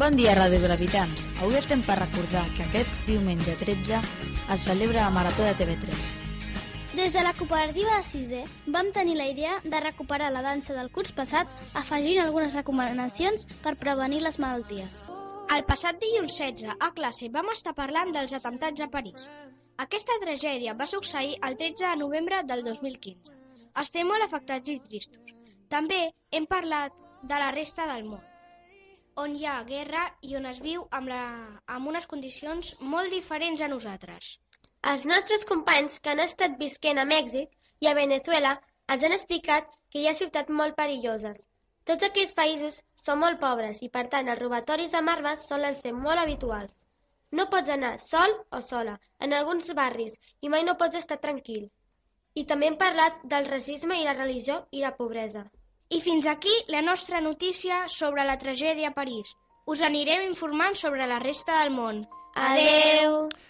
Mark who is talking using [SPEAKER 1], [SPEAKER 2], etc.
[SPEAKER 1] Bon dia, radiogravitants. Avui estem per recordar que aquest diumenge 13 es celebra la Marató de TV3.
[SPEAKER 2] Des de la cooperativa de Sisè vam tenir la idea de recuperar la dansa del curs passat afegint algunes recomanacions per prevenir les malalties.
[SPEAKER 3] El passat dilluns 16 a classe vam estar parlant dels atemptats a París. Aquesta tragèdia va succeir el 13 de novembre del 2015. Estem molt afectats i tristos. També hem parlat de la resta del món, on hi ha guerra i on es viu amb unes condicions molt diferents a nosaltres.
[SPEAKER 4] Els nostres companys que han estat visquent a Mèxic i a Venezuela ens han explicat que hi ha ciutats molt perilloses. Tots aquells països són molt pobres i, per tant, els robatoris amb armes solen ser molt habituals. No pots anar sol o sola en alguns barris i mai no pots estar tranquil. I també hem parlat del racisme i la religió i la pobresa.
[SPEAKER 3] I fins aquí la nostra notícia sobre la tragèdia a París. Us anirem informant sobre la resta del món.
[SPEAKER 4] Adeu!